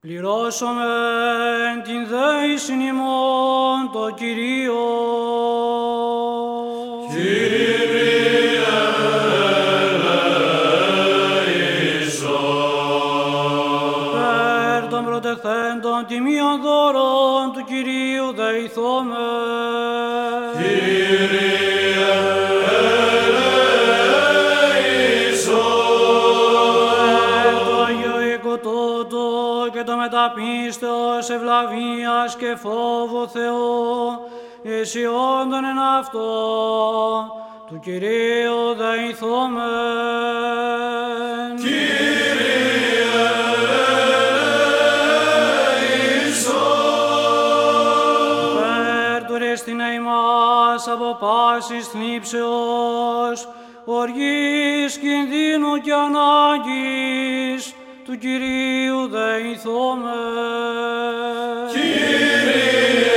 Πληρώσομεν την δέησιν ημών το Κυρίο. Περ των προτεχθέντων τιμίων δώρων του Κυρίου δεηθόμεν. Και το μεταπίστεως ευλαβίας και φόβου Θεού αισιόντων εν αυτό του Κυρίου δεηθόμεν. Κύριε ελέησον. Περτουρίστηνε ημάς από πάσης θλίψεως, οργής, κινδύνου και ανάγκης, του Κυρίου δεηθόμεν. Κύριε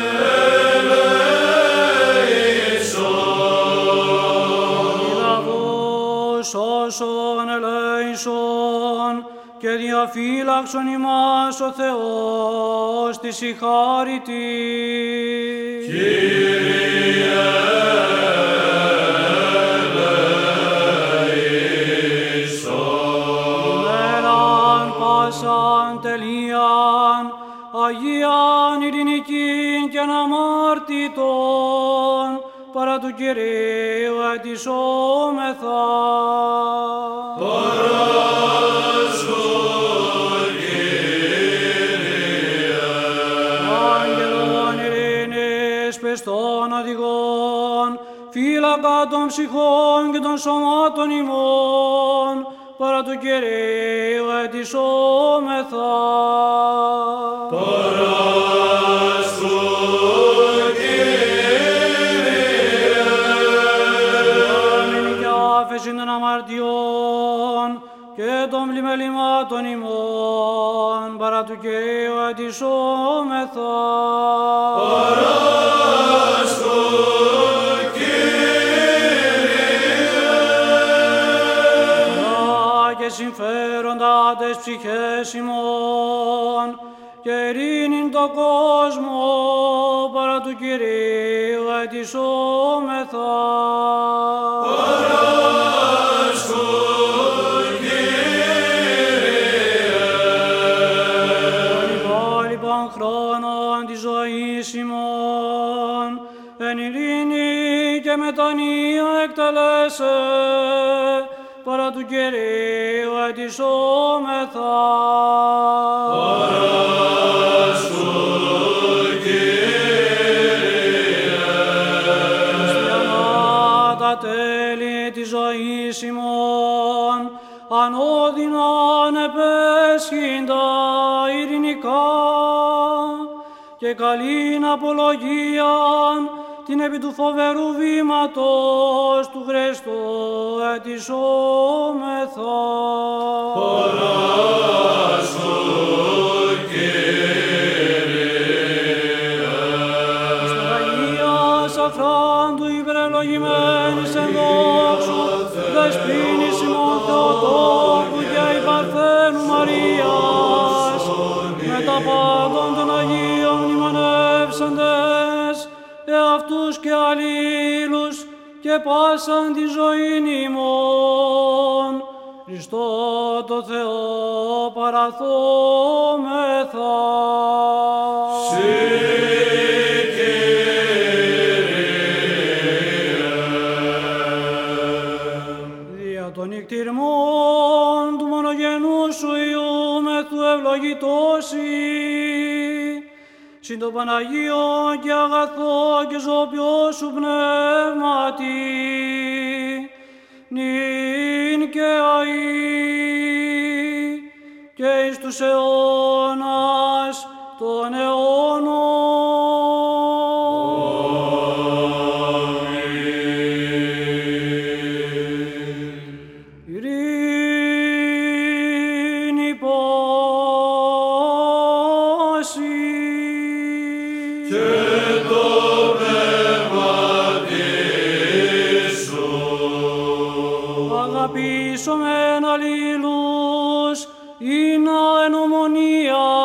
ελέησον. Λαβούς όσων ελέησον και διαφύλαξον ημάς ο Θεός της η χάρητη. Κύριε σαν τελείαν, Αγίαν ειρηνικήν και αναμάρτητον, παρά του Κυρίου αιτησόμεθα. παράσκω, Κύριε. Άγγελον ειρήνης πεστών οδηγών, φύλακα των ψυχών και των σωμάτων ημών, παρά του Κυρίου αιτησόμεθα. Παράσκω, Κύριε. Αμήν και άφεση των αμαρτιών και των πλημελημάτων ημών, παρά του Κυρίου αιτησόμεθα. Παράσκω, συμφέροντα τες ψυχές ημών και ειρήνην το κόσμο, παρά του Κυρίου αιτησόμεθα. παράσκω, Κύριε. Των υπόλοιπων χρόνων της ζωής ημών εν ειρήνη και μετανία εκτελέσε, παρά του Κυρίου αιτησόμεθα. Παράσκω, Κύριε. Χριστιανά τα τέλη της ζωής ημών, ανώδυναν επέσχυντα ειρηνικά και καλήν απολογίαν την επί του φοβερού βήματος του Χριστού αιτησόμεθα. Παράσκω, Κύριε. Στα Αγίας αφράντου υπερευλογημένης εν δόξου, δεσποίνης ημών Θεοτόκου και η Παρθένου Μαρίας, με τα πάντων των Αγίων μνημονεύσαντες, εαυτούς και αλλήλους και πάσαν τη ζωήν ημών, Χριστό το Θεό παραθόμεθα. Δια των νικτυρμών του μονογενού σου Υιού μεθού ευλογητώσει, συν το Παναγίο και αγαθό και ζωπιό σου πνεύματι, νυν και αεί και εις τους αιώνας των αιώνων. Ειρήνη πάση Και το πνεύματι σου. αγαπήσομεν αλλήλους, ή να εν ομονία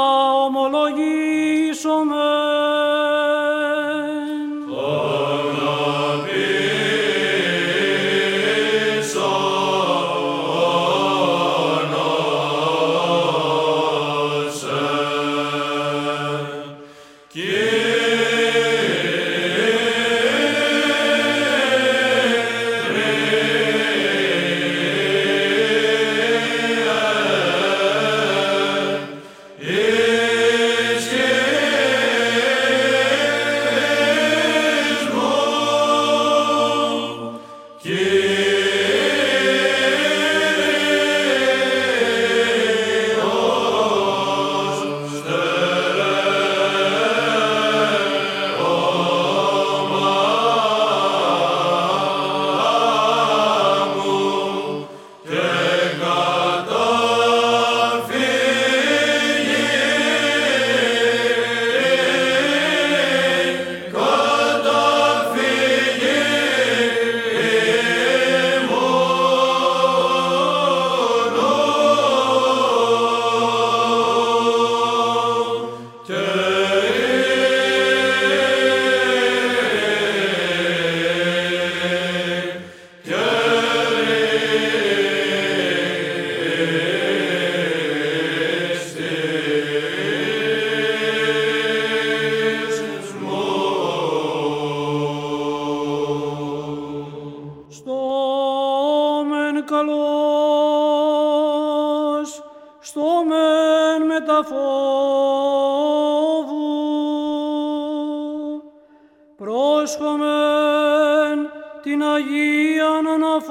φόβου. Πρόσχομεν την Αγίαν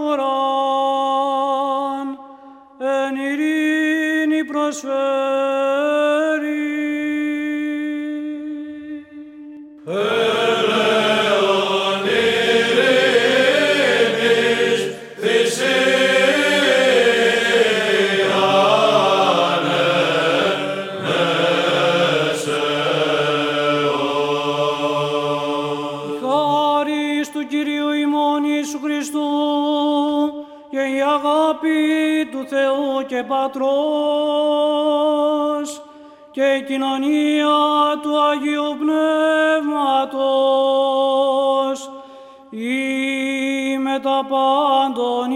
αναφοράν, εν ειρήνη προσφέρει. Του Θεού και Πατρός και η κοινωνία του Αγίου Πνεύματος ή με τα πάντων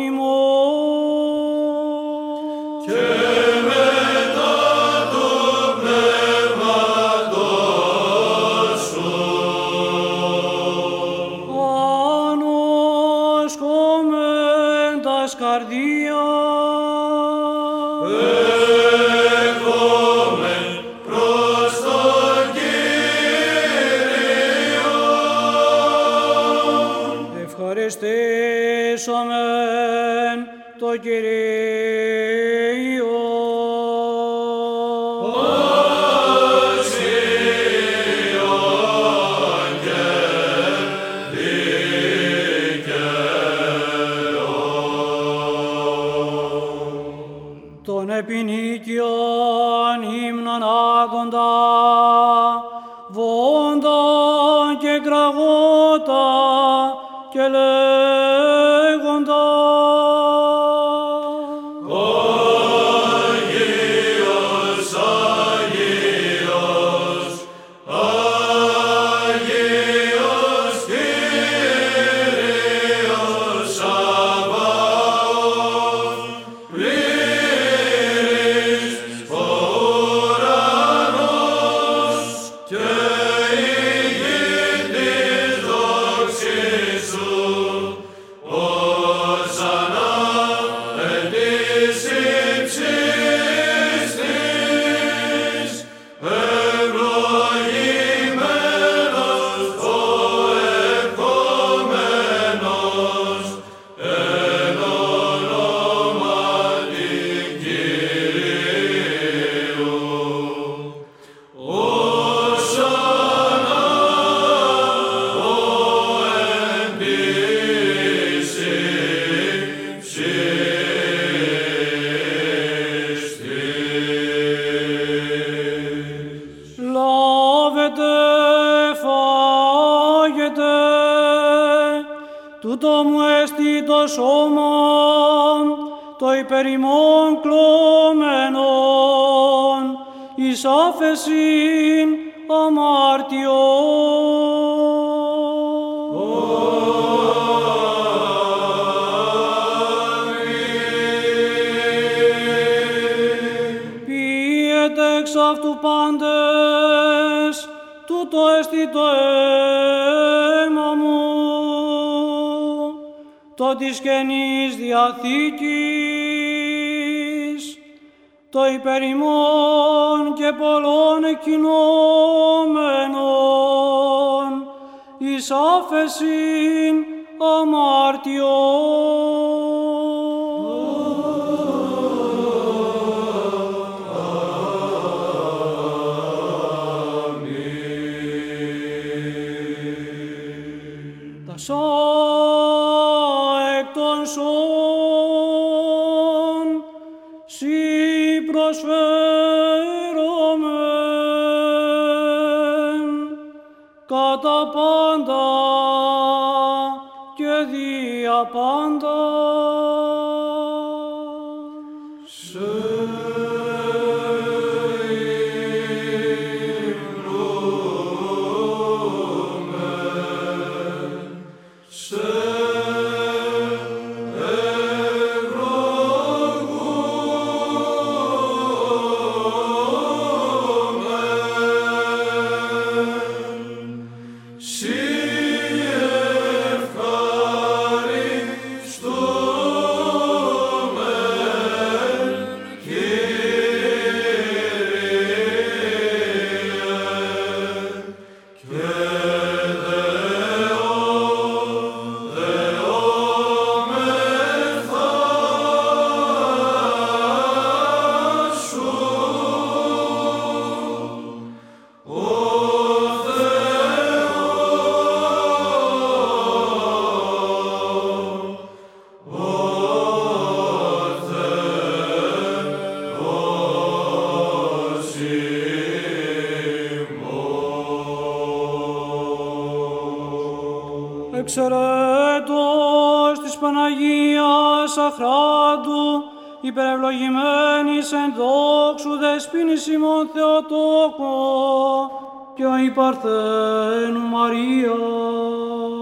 ημών. Και μετά του πνεύματος σου. Ανοσχόμεν τας καρδίας ευχαριστήσομεν το Κυρίο. Άξιον και δικαίων. Τον επινίκιον ύμνον άγοντα, βόντα και κραγότα και λέγοντα Άγιος, Άγιος, Άγιος Κύριος Σαββαώθ, πλήρης ο ουρανός και η γη της δόξης σου. Ωσανά εν της υψής της, ευλογημένος ο ερχόμενος εν ονόματι Κυρίου. Ωσανά ο εν της υψής της. λάβετε, φάγετε, τούτο μου έστι το σώμα, το υπερ ημών κλωμένον, εις άφεσιν αμάρτιον. Πίετε εξ αυτού πάντες, τούτο έστι το αίμα μου, το της Καινής Διαθήκης, το υπερ ημών και πολλών εκκοινώμενων, εις άφεσιν αμάρτιον. Τασά εκ των σών, σοι προσφέρομεν, κατά πάντα και δια πάντα. Σοι ευχαριστούμε εξαιρέτως της Παναγίας Αχράντου, υπερευλογημένης εν δόξου δεσποίνης ημών Θεοτόκο και η Παρθένου Μαρία.